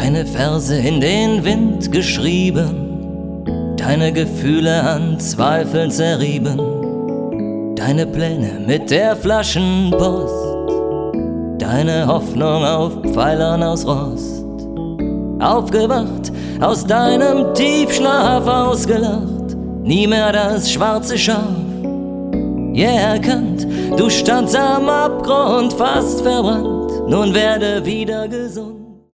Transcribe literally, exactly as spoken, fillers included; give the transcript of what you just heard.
Deine Verse in den Wind geschrieben, deine Gefühle an Zweifeln zerrieben, deine Pläne mit der Flaschenpost, deine Hoffnung auf Pfeilern aus Rost. Aufgewacht, aus deinem Tiefschlaf ausgelacht, nie mehr das schwarze Schaf. Yeah, erkannt, du standst am Abgrund, fast verbrannt, nun werde wieder gesund.